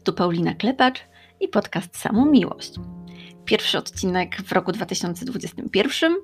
Tu Paulina Klepacz i podcast Samą Miłość. Pierwszy odcinek w roku 2021.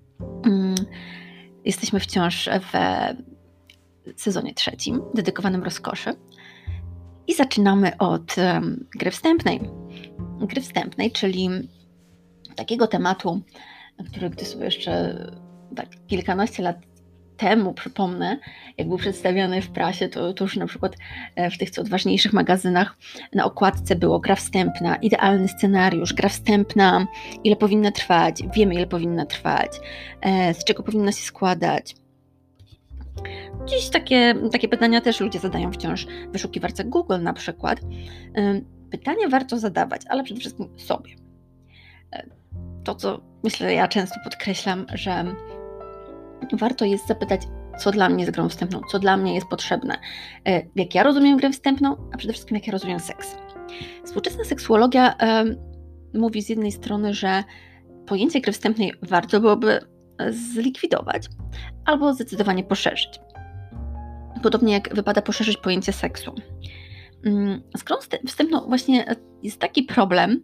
Jesteśmy wciąż w sezonie 3, dedykowanym rozkoszy. I zaczynamy od gry wstępnej. Gry wstępnej, czyli takiego tematu, który gdy sobie jeszcze tak kilkanaście lat temu, przypomnę, jak był przedstawiany w prasie, to już na przykład w tych co odważniejszych magazynach na okładce było gra wstępna, idealny scenariusz, gra wstępna, ile powinna trwać, wiemy ile powinna trwać, z czego powinna się składać. Dziś takie pytania też ludzie zadają wciąż w wyszukiwarce Google na przykład. Pytania warto zadawać, ale przede wszystkim sobie. To, co myślę, ja często podkreślam, że warto jest zapytać, co dla mnie jest grą wstępną, co dla mnie jest potrzebne, jak ja rozumiem grę wstępną, a przede wszystkim jak ja rozumiem seks. Współczesna seksuologia mówi z jednej strony, że pojęcie gry wstępnej warto byłoby zlikwidować albo zdecydowanie poszerzyć. Podobnie jak wypada poszerzyć pojęcie seksu. Z grą wstępną właśnie jest taki problem,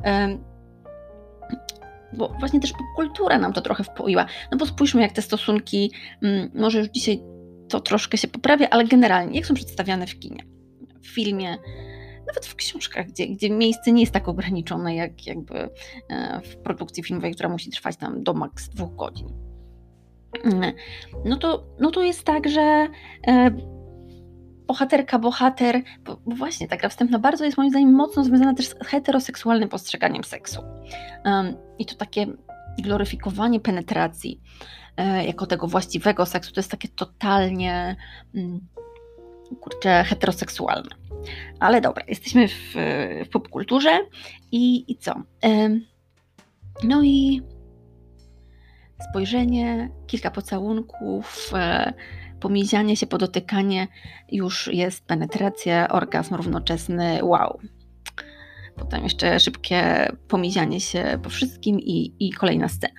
bo właśnie też popkultura nam to trochę wpoiła. No bo spójrzmy, jak te stosunki, może już dzisiaj to troszkę się poprawia, ale generalnie, jak są przedstawiane w kinie, w filmie, nawet w książkach, gdzie miejsce nie jest tak ograniczone, jak jakby w produkcji filmowej, która musi trwać tam do maks 2 godzin. No to jest tak, że bohater, bo właśnie ta gra wstępna bardzo jest moim zdaniem mocno związana też z heteroseksualnym postrzeganiem seksu. I to takie gloryfikowanie penetracji jako tego właściwego seksu, to jest takie totalnie heteroseksualne. Ale dobra, jesteśmy w popkulturze i co? No i spojrzenie, kilka pocałunków, pomizianie się, podotykanie, już jest penetracja, orgazm równoczesny, wow. Potem jeszcze szybkie pomizianie się po wszystkim i kolejna scena.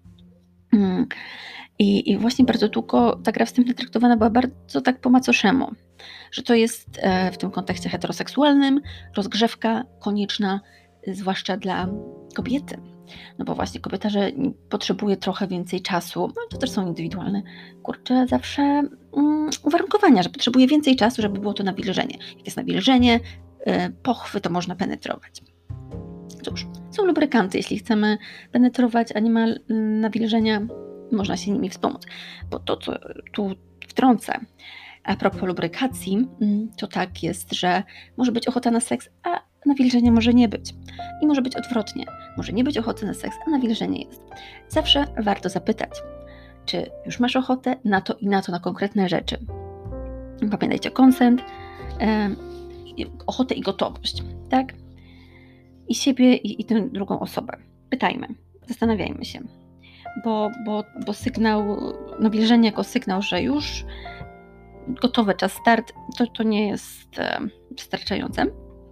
I właśnie bardzo długo ta gra wstępna traktowana była bardzo tak po macoszemu, że to jest w tym kontekście heteroseksualnym rozgrzewka konieczna, zwłaszcza dla kobiety. No bo właśnie kobieta, że potrzebuje trochę więcej czasu, no to też są indywidualne, zawsze uwarunkowania, że potrzebuje więcej czasu, żeby było to nawilżenie. Jak jest nawilżenie, pochwy, to można penetrować. Cóż, są lubrykanty, jeśli chcemy penetrować, a nie ma nawilżenia, można się nimi wspomóc. Bo to, co tu wtrącę, a propos lubrykacji, to tak jest, że może być ochota na seks, a nawilżenia może nie być. I może być odwrotnie. Może nie być ochoty na seks, a nawilżenie jest. Zawsze warto zapytać, czy już masz ochotę na to i na to, na konkretne rzeczy. Pamiętajcie, consent, ochotę i gotowość, tak? I siebie i tę drugą osobę. Pytajmy, zastanawiajmy się. Bo sygnał, nawilżenie jako sygnał, że już gotowe, czas start, to nie jest wystarczające.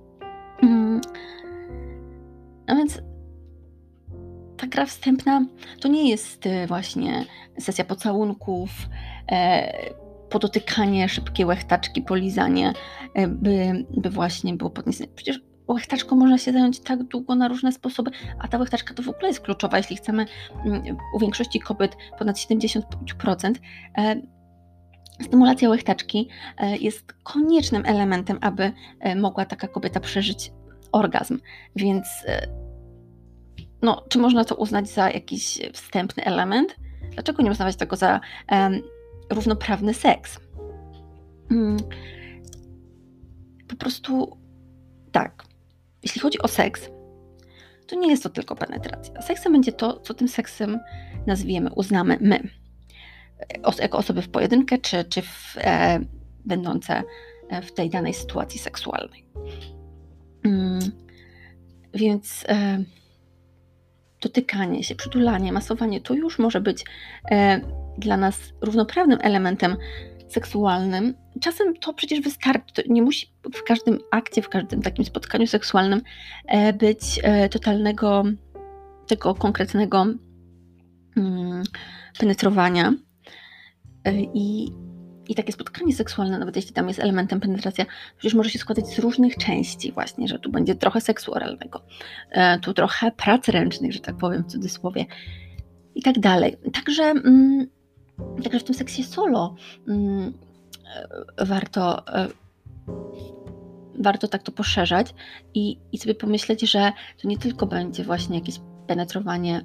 A więc ta gra wstępna to nie jest właśnie sesja pocałunków, podotykanie, szybkie łechtaczki, polizanie, by właśnie było podniesione. Przecież łechtaczką można się zająć tak długo na różne sposoby, a ta łechtaczka to w ogóle jest kluczowa, jeśli chcemy u większości kobiet ponad 70%. Stymulacja łechtaczki jest koniecznym elementem, aby mogła taka kobieta przeżyć orgazm. Więc czy można to uznać za jakiś wstępny element? Dlaczego nie uznawać tego za równoprawny seks? Po prostu tak. Jeśli chodzi o seks, to nie jest to tylko penetracja. Seksem będzie to, co tym seksem nazwiemy, uznamy my. Jako osoby w pojedynkę, czy będące w tej danej sytuacji seksualnej. Więc dotykanie się, przytulanie, masowanie to już może być dla nas równoprawnym elementem seksualnym. Czasem to przecież wystarczy. To nie musi w każdym akcie, w każdym takim spotkaniu seksualnym być totalnego, tego konkretnego penetrowania. I takie spotkanie seksualne, nawet jeśli tam jest elementem penetracja, przecież może się składać z różnych części właśnie, że tu będzie trochę seksu oralnego, tu trochę prac ręcznych, że tak powiem w cudzysłowie i tak dalej. Także w tym seksie solo warto tak to poszerzać i sobie pomyśleć, że to nie tylko będzie właśnie jakieś penetrowanie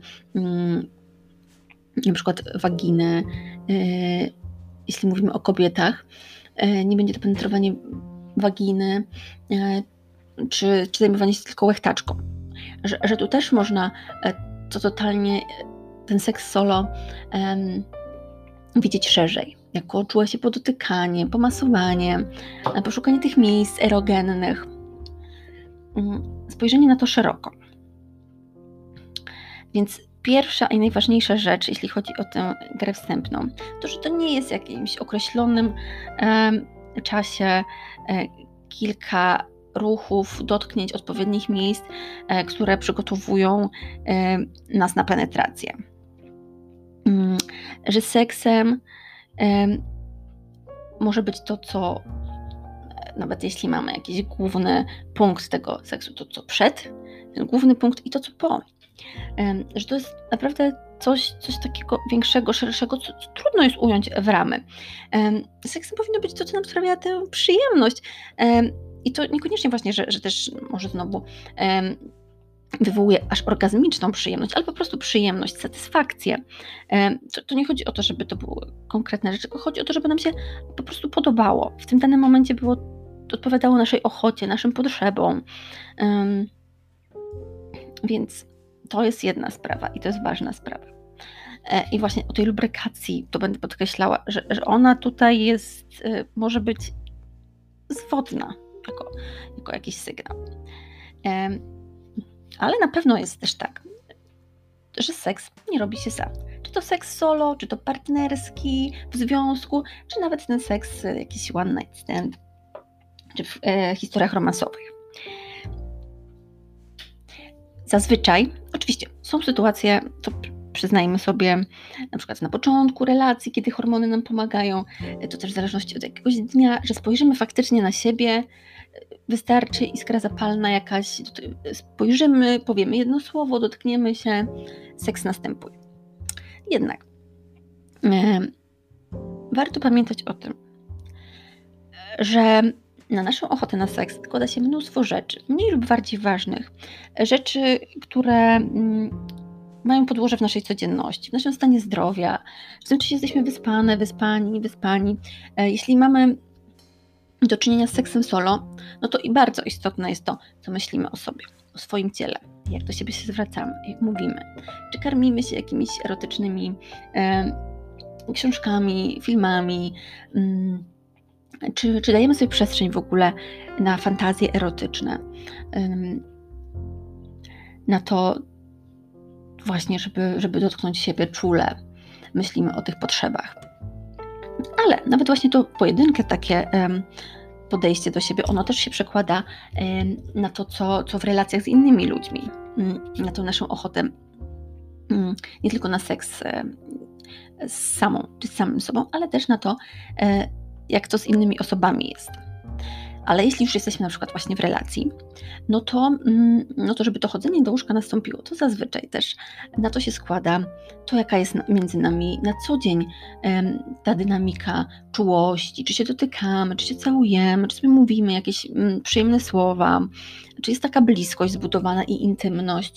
na przykład waginy, jeśli mówimy o kobietach, nie będzie to penetrowanie waginy, czy zajmowanie się tylko łechtaczką. Że tu też można to totalnie, ten seks solo widzieć szerzej, jako czułe się podotykanie, pomasowanie, poszukanie tych miejsc erogennych, spojrzenie na to szeroko. Więc pierwsza i najważniejsza rzecz, jeśli chodzi o tę grę wstępną, to, że to nie jest w jakimś określonym czasie kilka ruchów, dotknięć odpowiednich miejsc, które przygotowują nas na penetrację. Że seksem może być to, co nawet jeśli mamy jakiś główny punkt tego seksu, to co przed, ten główny punkt i to co po. Że to jest naprawdę coś takiego większego, szerszego, co trudno jest ująć w ramy. Seksem powinno być to, co nam sprawia tę przyjemność. I to niekoniecznie właśnie, że też może znowu wywołuje aż orgazmiczną przyjemność, ale po prostu przyjemność, satysfakcję. To nie chodzi o to, żeby to były konkretne rzeczy, tylko chodzi o to, żeby nam się po prostu podobało. W tym danym momencie odpowiadało naszej ochocie, naszym potrzebom. Więc to jest jedna sprawa i to jest ważna sprawa. I właśnie o tej lubrykacji to będę podkreślała, że ona tutaj jest, może być zwodna jako jakiś sygnał. Ale na pewno jest też tak, że seks nie robi się sam. Czy to seks solo, czy to partnerski, w związku, czy nawet ten seks jakiś one night stand, czy w historiach romansowych. Zazwyczaj, oczywiście, są sytuacje, to przyznajmy sobie, na przykład na początku relacji, kiedy hormony nam pomagają, to też w zależności od jakiegoś dnia, że spojrzymy faktycznie na siebie, wystarczy iskra zapalna jakaś, spojrzymy, powiemy jedno słowo, dotkniemy się, seks następuje. Jednak warto pamiętać o tym, że na naszą ochotę na seks składa się mnóstwo rzeczy, mniej lub bardziej ważnych, rzeczy, które mają podłoże w naszej codzienności, w naszym stanie zdrowia, w tym, czy jesteśmy wyspani. Jeśli mamy do czynienia z seksem solo, no to i bardzo istotne jest to, co myślimy o sobie, o swoim ciele, jak do siebie się zwracamy, jak mówimy, czy karmimy się jakimiś erotycznymi książkami, filmami, czy dajemy sobie przestrzeń w ogóle na fantazje erotyczne, na to właśnie, żeby dotknąć siebie czule, myślimy o tych potrzebach. Ale nawet właśnie to pojedyncze takie podejście do siebie, ono też się przekłada na to, co w relacjach z innymi ludźmi, na tą naszą ochotę, nie tylko na seks z samą, czy z samym sobą, ale też na to, jak to z innymi osobami jest. Ale jeśli już jesteśmy na przykład właśnie w relacji, no to żeby to chodzenie do łóżka nastąpiło, to zazwyczaj też na to się składa to, jaka jest między nami na co dzień ta dynamika czułości, czy się dotykamy, czy się całujemy, czy sobie mówimy jakieś przyjemne słowa, czy jest taka bliskość zbudowana i intymność.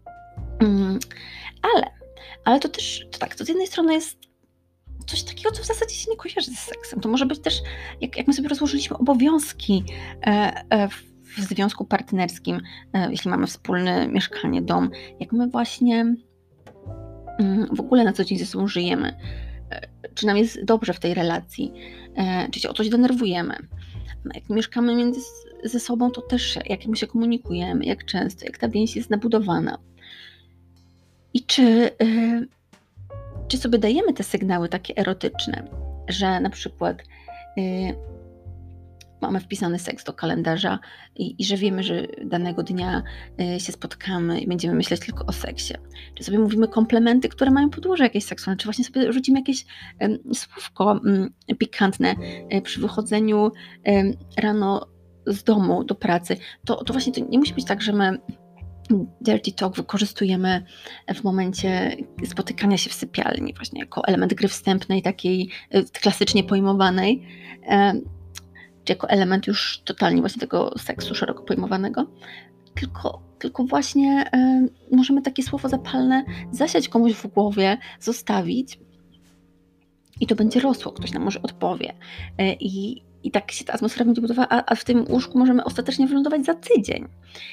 Ale to też, to z jednej strony jest coś takiego, co w zasadzie się nie kojarzy z seksem. To może być też, jak my sobie rozłożyliśmy obowiązki w związku partnerskim, jeśli mamy wspólne mieszkanie, dom, jak my właśnie w ogóle na co dzień ze sobą żyjemy, czy nam jest dobrze w tej relacji, czy się o coś denerwujemy. Jak mieszkamy ze sobą, to też jak my się komunikujemy, jak często, jak ta więź jest nabudowana. I czy sobie dajemy te sygnały takie erotyczne, że na przykład mamy wpisany seks do kalendarza i że wiemy, że danego dnia się spotkamy i będziemy myśleć tylko o seksie. Czy sobie mówimy komplementy, które mają podłoże jakieś seksualne, czy właśnie sobie rzucimy jakieś słówko pikantne przy wychodzeniu rano z domu do pracy. To właśnie to nie musi być tak, że my dirty talk wykorzystujemy w momencie spotykania się w sypialni właśnie jako element gry wstępnej, takiej klasycznie pojmowanej, czy jako element już totalnie właśnie tego seksu szeroko pojmowanego, tylko właśnie możemy takie słowo zapalne zasiać komuś w głowie, zostawić i to będzie rosło, ktoś nam może odpowie i tak się ta atmosfera będzie budowała, a w tym łóżku możemy ostatecznie wylądować za tydzień.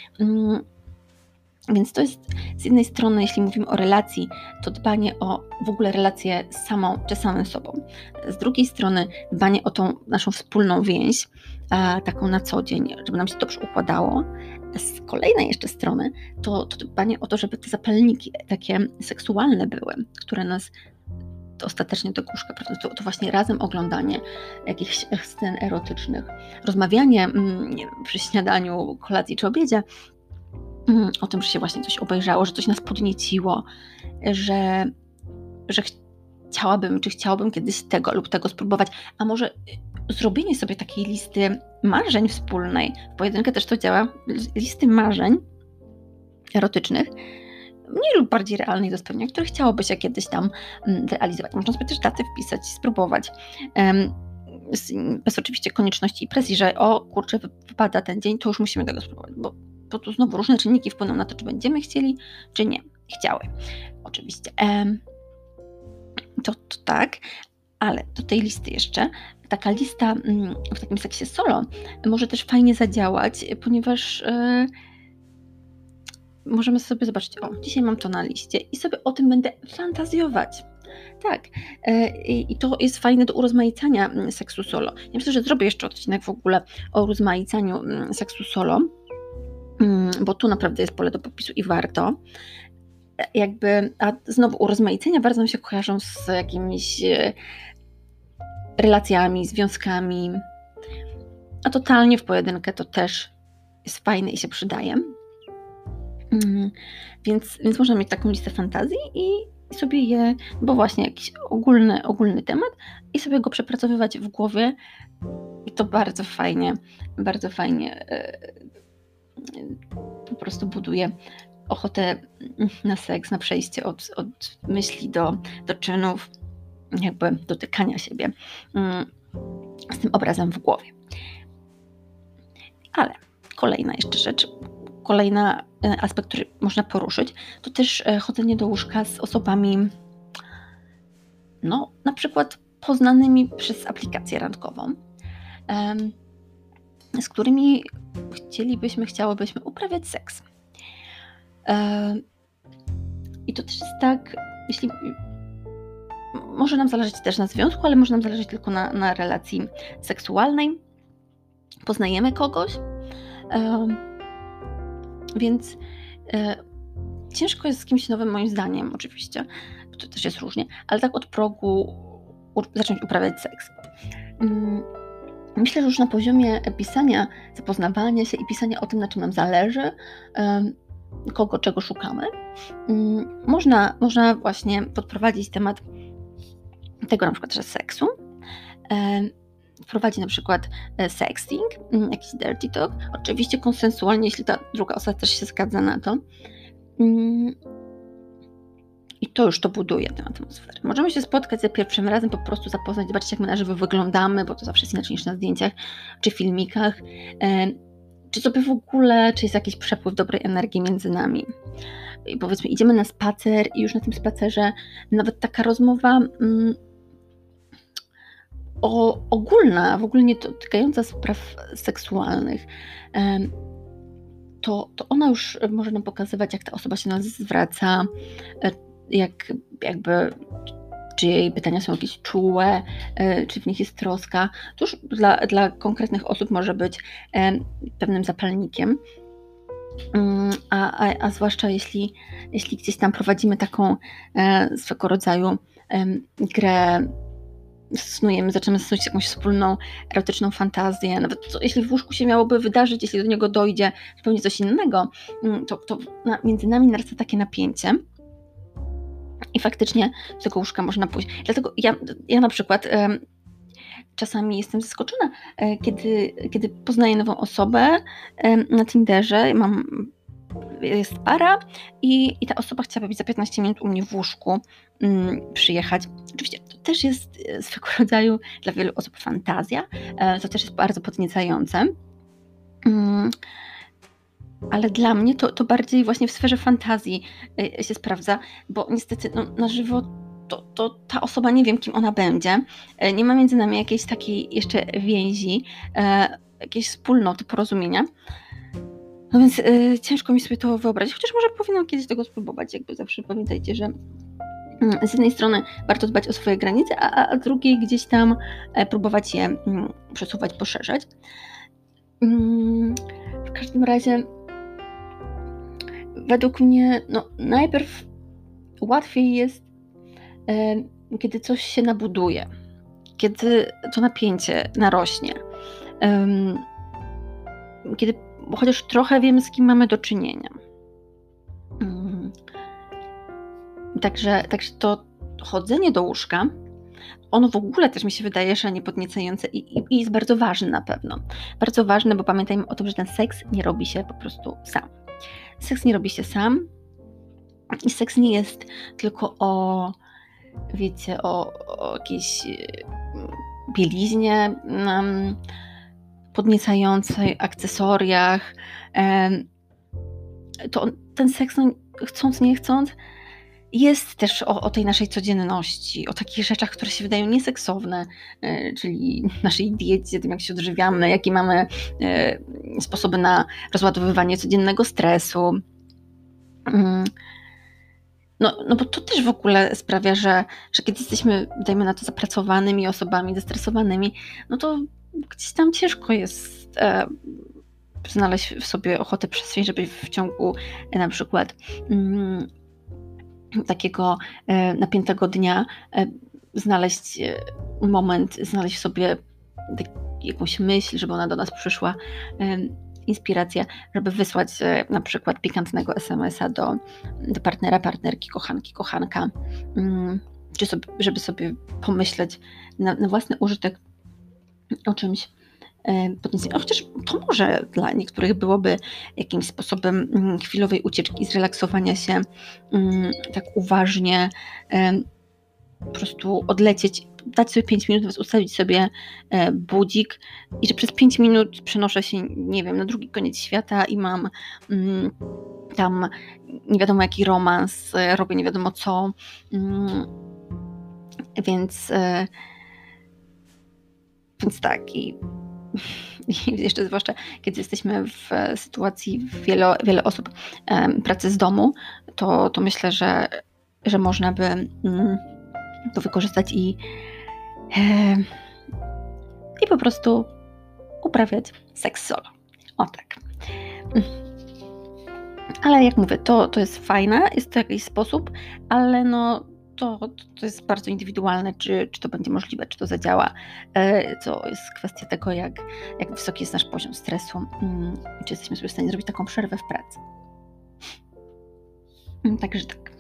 Więc to jest z jednej strony, jeśli mówimy o relacji, to dbanie o w ogóle relację z samą czy samym sobą. Z drugiej strony dbanie o tą naszą wspólną więź, taką na co dzień, żeby nam się dobrze układało. Z kolejnej jeszcze strony to dbanie o to, żeby te zapalniki takie seksualne były, które nas ostatecznie do łóżka, to właśnie razem oglądanie jakichś scen erotycznych, rozmawianie przy śniadaniu, kolacji czy obiedzie, o tym, że się właśnie coś obejrzało, że coś nas podnieciło, że chciałabym kiedyś tego lub tego spróbować, a może zrobienie sobie takiej listy marzeń wspólnej, w pojedynkę też to działa, listy marzeń erotycznych, mniej lub bardziej realnych do spełnienia, które chciałoby się kiedyś tam realizować. Można sobie też daty wpisać, spróbować, bez oczywiście konieczności i presji, że wypada ten dzień, to już musimy tego spróbować, bo tu znowu różne czynniki wpłyną na to, czy będziemy chcieli, czy nie. Chciały, oczywiście. To tak, ale do tej listy jeszcze, taka lista w takim seksie solo może też fajnie zadziałać, ponieważ możemy sobie zobaczyć, dzisiaj mam to na liście i sobie o tym będę fantazjować. Tak, i to jest fajne do urozmaicania seksu solo. Ja myślę, że zrobię jeszcze odcinek w ogóle o urozmaicaniu seksu solo, bo tu naprawdę jest pole do popisu i warto. A znowu urozmaicenia bardzo mi się kojarzą z jakimiś relacjami, związkami, a totalnie w pojedynkę to też jest fajne i się przydaje. Więc można mieć taką listę fantazji i sobie je, bo właśnie jakiś ogólny temat i sobie go przepracowywać w głowie i to bardzo fajnie po prostu buduje ochotę na seks, na przejście od myśli do czynów, jakby dotykania siebie z tym obrazem w głowie. Ale kolejna jeszcze rzecz, kolejny aspekt, który można poruszyć, to też chodzenie do łóżka z osobami, na przykład poznanymi przez aplikację randkową, z którymi chciałybyśmy uprawiać seks. I to też jest tak, jeśli może nam zależeć też na związku, ale może nam zależeć tylko na relacji seksualnej. Poznajemy kogoś, więc ciężko jest z kimś nowym, moim zdaniem, oczywiście, to też jest różnie, ale tak od progu zacząć uprawiać seks. Myślę, że już na poziomie pisania, zapoznawania się i pisania o tym, na czym nam zależy, kogo, czego szukamy, można właśnie podprowadzić temat tego na przykład, że seksu, wprowadzić na przykład sexting, jakiś dirty talk, oczywiście konsensualnie, jeśli ta druga osoba też się zgadza na to. I to już to buduje tę atmosferę. Możemy się spotkać za pierwszym razem, po prostu zapoznać, zobaczyć, jak my na żywo wyglądamy, bo to zawsze jest inaczej niż na zdjęciach czy filmikach. Czy sobie w ogóle, czy jest jakiś przepływ dobrej energii między nami. I powiedzmy, idziemy na spacer i już na tym spacerze nawet taka rozmowa ogólna, w ogóle nie dotykająca spraw seksualnych, to ona już może nam pokazywać, jak ta osoba się nas zwraca, czy jej pytania są jakieś czułe, czy w nich jest troska. To już dla konkretnych osób może być pewnym zapalnikiem, a zwłaszcza jeśli gdzieś tam prowadzimy taką swego rodzaju grę zaczynamy snuć jakąś wspólną erotyczną fantazję, nawet jeśli w łóżku się miałoby wydarzyć, jeśli do niego dojdzie zupełnie coś innego, to między nami narasta takie napięcie i faktycznie do tego łóżka można pójść. Dlatego ja na przykład czasami jestem zaskoczona, kiedy poznaję nową osobę na Tinderze, jest para i ta osoba chciałaby być za 15 minut u mnie w łóżku przyjechać. Oczywiście to też jest swego rodzaju dla wielu osób fantazja, to też jest bardzo podniecające, ale dla mnie to bardziej właśnie w sferze fantazji się sprawdza, bo niestety na żywo to ta osoba, nie wiem kim ona będzie, nie ma między nami jakiejś takiej jeszcze więzi, jakiejś wspólnoty, porozumienia. No więc ciężko mi sobie to wyobrazić, chociaż może powinnam kiedyś tego spróbować. Jakby zawsze pamiętajcie, że z jednej strony warto dbać o swoje granice, a drugiej gdzieś tam próbować je przesuwać, poszerzać. W każdym razie według mnie najpierw łatwiej jest, kiedy coś się nabuduje, kiedy to napięcie narośnie, kiedy chociaż trochę wiemy, z kim mamy do czynienia. Także to chodzenie do łóżka, ono w ogóle też mi się wydaje szalenie podniecające i jest bardzo ważne na pewno. Bardzo ważne, bo pamiętajmy o tym, że ten seks nie robi się po prostu sam. Seks nie robi się sam i seks nie jest tylko o jakiejś bieliźnie podniecającej, akcesoriach. To ten seks, chcąc, nie chcąc, jest też o tej naszej codzienności, o takich rzeczach, które się wydają nieseksowne, czyli naszej diecie, tym jak się odżywiamy, jakie mamy sposoby na rozładowywanie codziennego stresu. No bo to też w ogóle sprawia, że kiedy jesteśmy, dajmy na to, zapracowanymi osobami, zestresowanymi, no to gdzieś tam ciężko jest znaleźć w sobie ochotę, przestrzeń, żeby w ciągu na przykład takiego napiętego dnia znaleźć moment, znaleźć w sobie jakąś myśl, żeby ona do nas przyszła, inspiracja, żeby wysłać na przykład pikantnego SMS-a do partnera, partnerki, kochanki, kochanka, czy żeby sobie pomyśleć na własny użytek o czymś potencjalnie. Chociaż to może dla niektórych byłoby jakimś sposobem chwilowej ucieczki i zrelaksowania się, tak uważnie, po prostu odlecieć, dać sobie 5 minut, ustawić sobie budzik i że przez 5 minut przenoszę się, nie wiem, na drugi koniec świata i mam tam nie wiadomo jaki romans, robię nie wiadomo co, więc tak i jeszcze zwłaszcza kiedy jesteśmy w sytuacji wiele osób pracy z domu, to myślę, że można by to wykorzystać i po prostu uprawiać seks solo. O tak. Ale jak mówię, to jest fajne, jest to jakiś sposób, ale to jest bardzo indywidualne, czy to będzie możliwe, czy to zadziała. To jest kwestia tego, jak wysoki jest nasz poziom stresu, czy jesteśmy sobie w stanie zrobić taką przerwę w pracy. Także tak.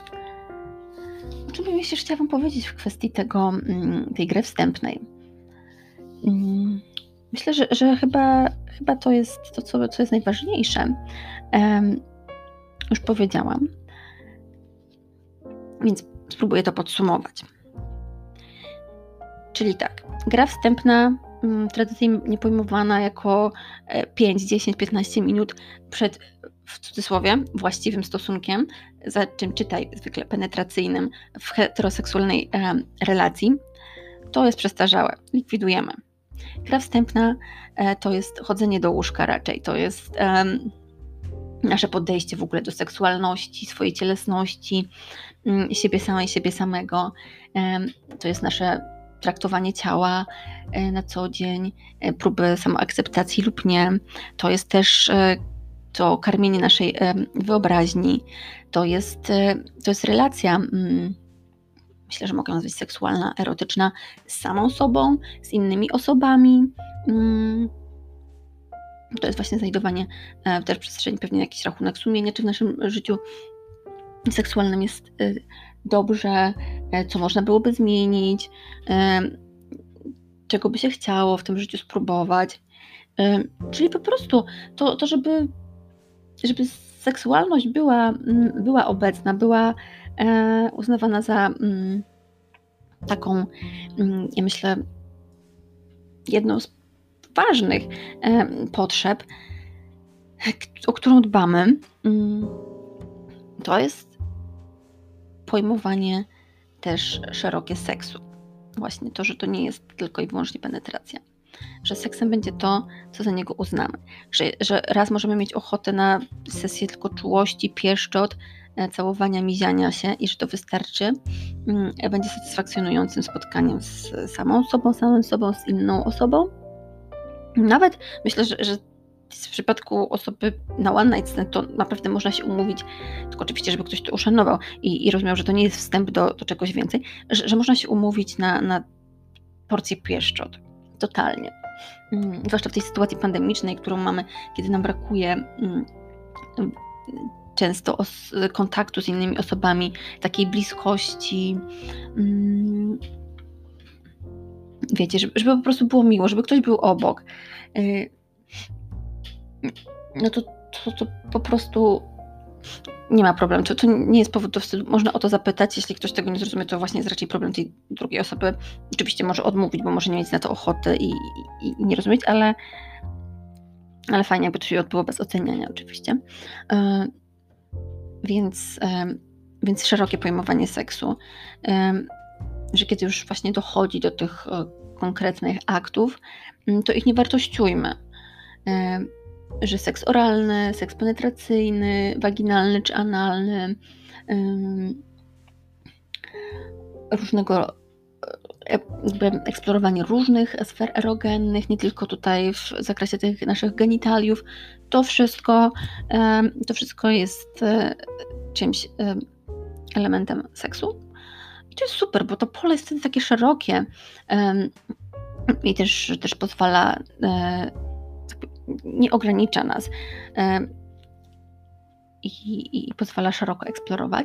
O czym bym jeszcze chciała Wam powiedzieć w kwestii tej gry wstępnej? Myślę, że chyba to jest to, co jest najważniejsze. Już powiedziałam. Więc spróbuję to podsumować. Czyli tak, gra wstępna, tradycyjnie pojmowana jako 5, 10, 15 minut przed, w cudzysłowie, właściwym stosunkiem, za czym czytaj zwykle penetracyjnym w heteroseksualnej relacji, to jest przestarzałe, likwidujemy. Gra wstępna to jest chodzenie do łóżka raczej, to jest nasze podejście w ogóle do seksualności, swojej cielesności, siebie samej, siebie samego. To jest nasze traktowanie ciała na co dzień, próby samoakceptacji lub nie. To jest też to karmienie naszej wyobraźni. To jest relacja myślę, że mogę nazwać seksualna, erotyczna z samą sobą, z innymi osobami. To jest właśnie znajdowanie też w przestrzeni pewnie jakiś rachunek sumienia, czy w naszym życiu seksualnym jest dobrze, co można byłoby zmienić, czego by się chciało w tym życiu spróbować. Czyli po prostu to żeby seksualność była obecna, była uznawana za taką, ja myślę, jedną z ważnych potrzeb, o którą dbamy, to jest pojmowanie też szerokie seksu. Właśnie to, że to nie jest tylko i wyłącznie penetracja. Że seksem będzie to, co za niego uznamy. Że raz możemy mieć ochotę na sesję tylko czułości, pieszczot, całowania, miziania się i że to wystarczy. Będzie satysfakcjonującym spotkaniem z samym sobą, z inną osobą. Nawet myślę, że w przypadku osoby na one night stand to naprawdę można się umówić, tylko oczywiście, żeby ktoś to uszanował i rozumiał, że to nie jest wstęp do czegoś więcej, że można się umówić na porcję pieszczot. Totalnie. Zwłaszcza w tej sytuacji pandemicznej, którą mamy, kiedy nam brakuje często kontaktu z innymi osobami, takiej bliskości. Wiecie, żeby po prostu było miło, żeby ktoś był obok. No to po prostu nie ma problemu. To nie jest powód do wstydu. Można o to zapytać. Jeśli ktoś tego nie zrozumie, to właśnie jest raczej problem tej drugiej osoby. Oczywiście może odmówić, bo może nie mieć na to ochoty i nie rozumieć, ale fajnie, jakby to się odbyło bez oceniania oczywiście. Więc szerokie pojmowanie seksu, że kiedy już właśnie dochodzi do tych konkretnych aktów, to ich nie wartościujmy. Że seks oralny, seks penetracyjny, waginalny czy analny, różnego jakby eksplorowanie różnych sfer erogennych, nie tylko tutaj w zakresie tych naszych genitaliów, to wszystko jest czymś elementem seksu. I to jest super, bo to pole jest wtedy takie szerokie i też pozwala, nie ogranicza nas i pozwala szeroko eksplorować.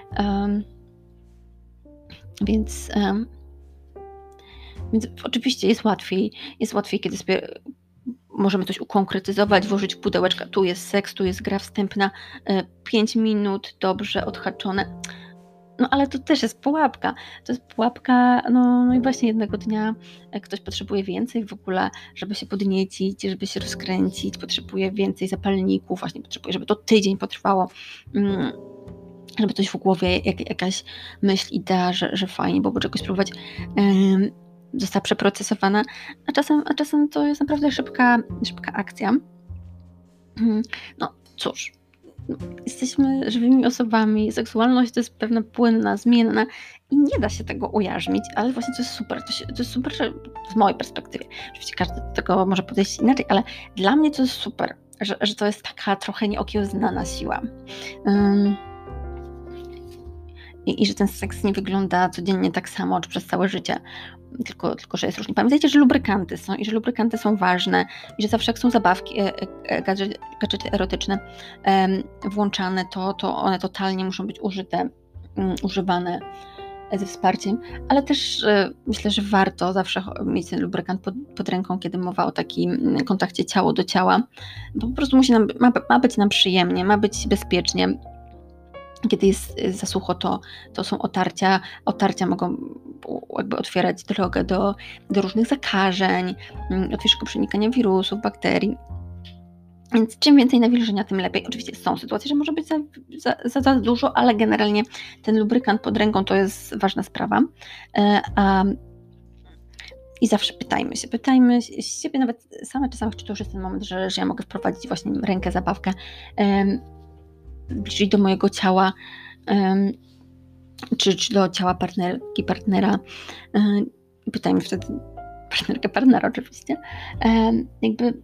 Więc oczywiście jest łatwiej, kiedy sobie możemy coś ukonkretyzować, włożyć w pudełeczka, tu jest seks, tu jest gra wstępna, 5 minut, dobrze odhaczone. No ale to też jest pułapka. To jest pułapka, no i właśnie jednego dnia ktoś potrzebuje więcej w ogóle, żeby się podniecić, żeby się rozkręcić, potrzebuje więcej zapalników, właśnie potrzebuje, żeby to tydzień potrwało, żeby coś w głowie, jakaś myśl, idea, że fajnie byłoby czegoś spróbować, została przeprocesowana, a czasem to jest naprawdę szybka akcja. No cóż, jesteśmy żywymi osobami, seksualność to jest pewna płynna, zmienna i nie da się tego ujarzmić, ale właśnie to jest super, to jest super, że z mojej perspektywy, oczywiście każdy do tego może podejść inaczej, ale dla mnie to jest super, że to jest taka trochę nieokiełznana siła. I że ten seks nie wygląda codziennie tak samo, czy przez całe życie, tylko że jest różnie. Pamiętajcie, że lubrykanty są i że lubrykanty są ważne i że zawsze jak są zabawki, gadżety erotyczne włączane, to one totalnie muszą być używane ze wsparciem, ale też myślę, że warto zawsze mieć ten lubrykant pod ręką, kiedy mowa o takim kontakcie ciało do ciała, bo po prostu ma być nam przyjemnie, ma być bezpiecznie. Kiedy jest za sucho, to są otarcia. Otarcia mogą jakby otwierać drogę do różnych zakażeń, od pierwszego przenikania wirusów, bakterii. Więc czym więcej nawilżenia, tym lepiej. Oczywiście są sytuacje, że może być za dużo, ale generalnie ten lubrykant pod ręką to jest ważna sprawa. I zawsze pytajmy siebie, nawet same czasami, czy to już jest ten moment, że ja mogę wprowadzić właśnie rękę, zabawkę, bliżej do mojego ciała, czy do ciała partnerki, partnera. Pytajmy wtedy partnerkę, partnera oczywiście. Jakby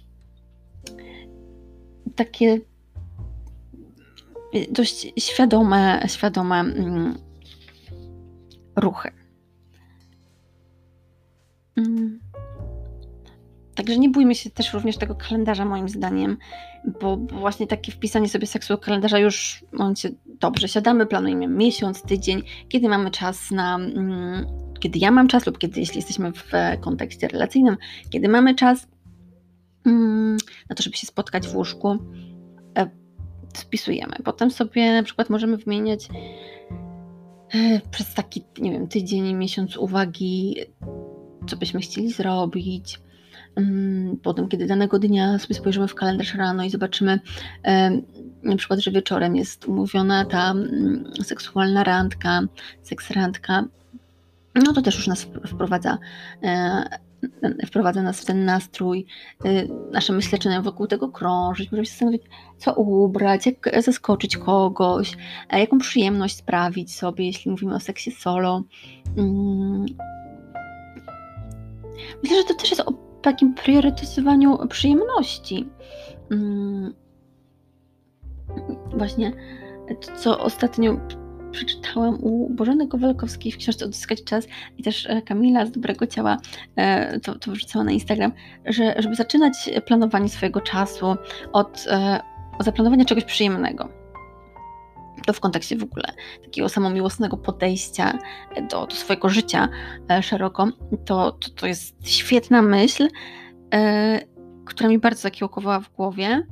takie dość świadome ruchy. Także nie bójmy się też również tego kalendarza, moim zdaniem, bo właśnie takie wpisanie sobie seksu do kalendarza już w momencie dobrze siadamy, planujemy miesiąc, tydzień, kiedy mamy czas kiedy ja mam czas lub kiedy, jeśli jesteśmy w kontekście relacyjnym, kiedy mamy czas na to, żeby się spotkać w łóżku, spisujemy. Potem sobie na przykład możemy wymieniać przez taki, nie wiem, tydzień, miesiąc uwagi, co byśmy chcieli zrobić. Potem, kiedy danego dnia sobie spojrzymy w kalendarz rano i zobaczymy na przykład, że wieczorem jest umówiona ta seksualna randka, seksrandka, no to też już nas wprowadza nas w ten nastrój, nasze myśli zaczynają wokół tego krążyć, możemy się zastanowić, co ubrać, jak zaskoczyć kogoś, jaką przyjemność sprawić sobie, jeśli mówimy o seksie solo. Myślę, że to też jest o takim priorytetyzowaniu przyjemności. Właśnie to, co ostatnio przeczytałam u Bożeny Kowalkowskiej w książce Odzyskać czas i też Kamila z Dobrego Ciała to wrzucała na Instagram, że żeby zaczynać planowanie swojego czasu od zaplanowania czegoś przyjemnego. To w kontekście w ogóle takiego samomiłosnego podejścia do swojego życia szeroko, to jest świetna myśl, która mi bardzo zakiełkowała w głowie,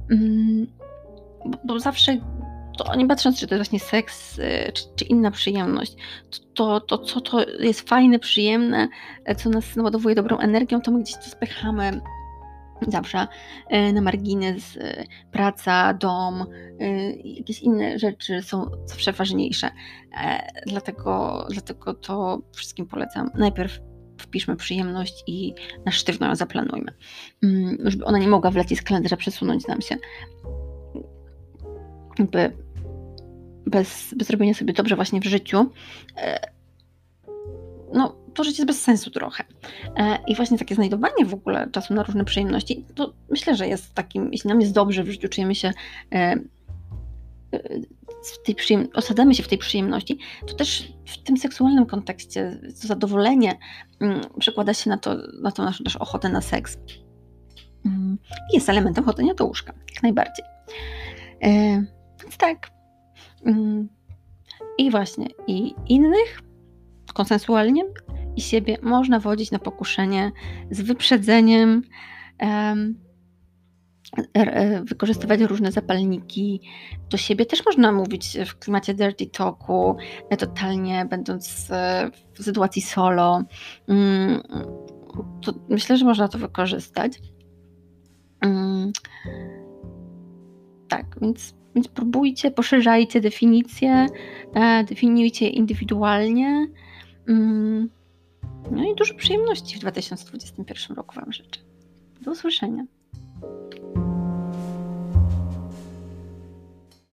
bo zawsze nie patrząc, czy to jest właśnie seks, czy inna przyjemność, to co to jest fajne, przyjemne, co nas naładowuje dobrą energią, to my gdzieś to spychamy zawsze na margines. Praca, dom, jakieś inne rzeczy są zawsze ważniejsze. Dlatego to wszystkim polecam. Najpierw wpiszmy przyjemność i na sztywno ją zaplanujmy. Żeby ona nie mogła wlecieć z kalendarza, przesunąć nam się. Bez robienia sobie dobrze właśnie w życiu, to życie jest bez sensu trochę. I właśnie takie znajdowanie w ogóle czasu na różne przyjemności, to myślę, że jest takim, jeśli nam jest dobrze w życiu, czujemy się osadzamy się w tej przyjemności, to też w tym seksualnym kontekście to zadowolenie przekłada się na tą naszą też ochotę na seks. I jest elementem chodzenia do łóżka, jak najbardziej. Więc tak. I właśnie i innych konsensualnie i siebie można wodzić na pokuszenie z wyprzedzeniem, wykorzystywać różne zapalniki do siebie. Też można mówić w klimacie dirty talku, totalnie będąc w sytuacji solo. To myślę, że można to wykorzystać. Tak, więc próbujcie, poszerzajcie definicje, definiujcie je indywidualnie. No i dużo przyjemności w 2021 roku Wam życzę. Do usłyszenia.